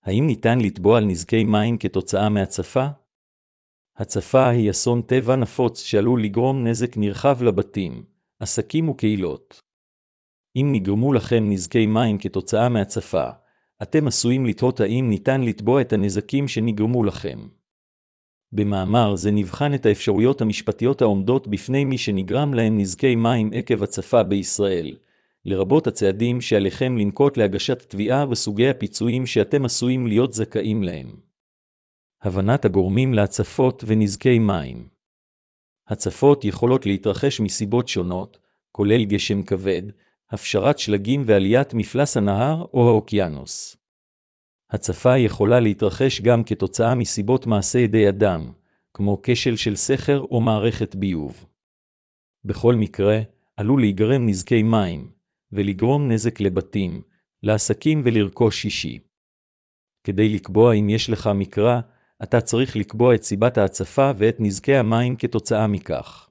האם ניתן לתבוע על נזקי מים כתוצאה מהצפה? הצפה היא אסון טבע נפוץ שעלול לגרום נזק נרחב לבתים, עסקים וקהילות. אם נגרמו לכם נזקי מים כתוצאה מהצפה, אתם עשויים לתהות האם ניתן לתבוע את הנזקים שנגרמו לכם. במאמר זה נבחן את האפשרויות המשפטיות העומדות בפני מי שנגרם להם נזקי מים עקב הצפה בישראל, לרבות הצעדים שעליכם לנקוט להגשת תביעה וסוגי הפיצויים שאתם עשויים להיות זכאים להם. הבנת הגורמים להצפות ונזקי מים. הצפות יכולות להתרחש מסיבות שונות, כולל גשם כבד, הפשרת שלגים ועליית מפלס הנהר או האוקיינוס. הצפה יכולה להתרחש גם כתוצאה מסיבות מעשה ידי אדם, כמו כשל של סכר או מערכת ביוב. בכל מקרה, עלול להיגרם נזקי מים, ולגרום נזק לבתים, לעסקים ולרכוש אישי. כדי לקבוע אם יש לך מקרה, אתה צריך לקבוע את סיבת ההצפה ואת נזקי המים כתוצאה מכך.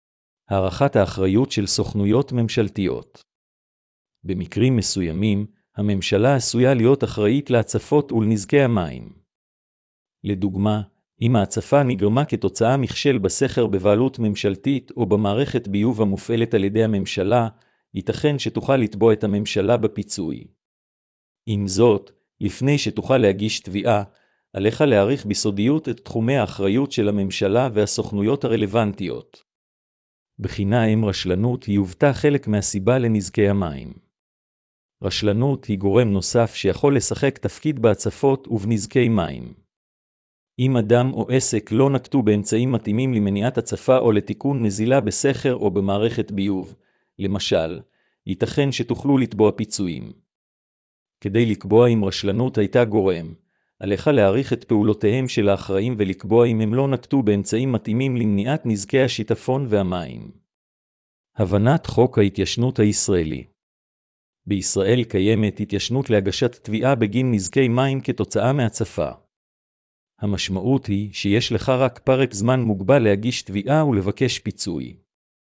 הערכת האחריות של סוכנויות ממשלתיות. במקרים מסוימים, הממשלה עשויה להיות אחראית להצפות ולנזקי המים. לדוגמה, אם ההצפה נגרמה כתוצאה מכשל בסכר בבעלות ממשלתית או במערכת ביוב המופעלת על ידי הממשלה, ייתכן שתוכל לתבוע את הממשלה בפיצוי. עם זאת, לפני שתוכל להגיש תביעה, עליך להעריך בסודיות את תחומי האחריות של הממשלה והסוכנויות הרלוונטיות. בחינה אם רשלנות היוותה חלק מהסיבה לנזקי המים. רשלנות היא גורם נוסף שיכול לשחק תפקיד בהצפות ובנזקי מים. אם אדם או עסק לא נקטו באמצעים מתאימים למניעת הצפה או לתיקון נזילה בסכר או במערכת ביוב, למשל, ייתכן שתוכלו לתבוע פיצויים. כדי לקבוע אם רשלנות הייתה גורם, עליך להעריך את פעולותיהם של האחראים ולקבוע אם הם לא נקטו באמצעים מתאימים למניעת נזקי השיטפון והמים. הבנת חוק ההתיישנות הישראלי. בישראל קיימת התיישנות להגשת תביעה בגין נזקי מים כתוצאה מהצפה. המשמעות היא שיש לך רק פרק זמן מוגבל להגיש תביעה ולבקש פיצוי.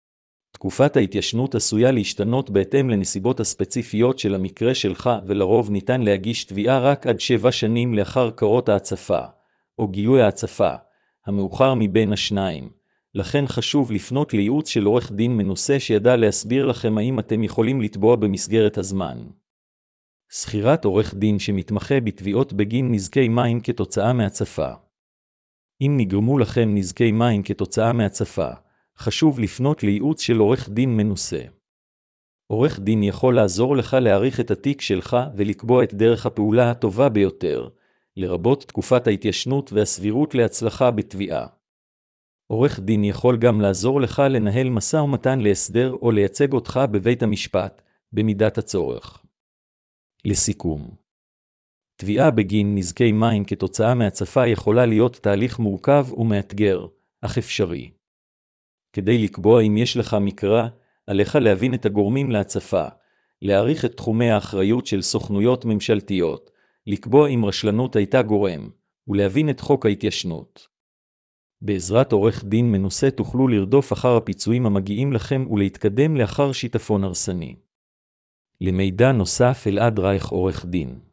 תקופת ההתיישנות עשויה להשתנות בהתאם לנסיבות הספציפיות של המקרה שלך, ולרוב ניתן להגיש תביעה רק עד 7 שנים לאחר קרות ההצפה, או גילוי ההצפה, המאוחר מבין השניים. לכן חשוב לפנות לייעוץ של עורך דין מנוסה שידע להסביר לכם האם אתם יכולים לתבוע במסגרת הזמן. שכירת עורך דין שמתמחה בתביעות בגין נזקי מים כתוצאה מהצפה. אם נגרמו לכם נזקי מים כתוצאה מהצפה, חשוב לפנות לייעוץ של עורך דין מנוסה. עורך דין יכול לעזור לך להעריך את התיק שלך ולקבוע את דרך הפעולה הטובה ביותר, לרבות תקופת ההתיישנות והסבירות להצלחה בתביעה. עורך דין יכול גם לעזור לך לנהל משא ומתן להסדר או לייצג אותך בבית המשפט, במידת הצורך. לסיכום, תביעה בגין נזקי מים כתוצאה מהצפה יכולה להיות תהליך מורכב ומאתגר, אך אפשרי. כדי לקבוע אם יש לך מקרה, עליך להבין את הגורמים להצפה, להעריך את תחומי האחריות של סוכנויות ממשלתיות, לקבוע אם רשלנות הייתה גורם, ולהבין את חוק ההתיישנות. בעזרת עורך דין מנוסה תוכלו לרדוף אחר הפיצויים המגיעים לכם ולהתקדם לאחר שיטפון הרסני. למידע נוסף אלעד רייך עורך דין.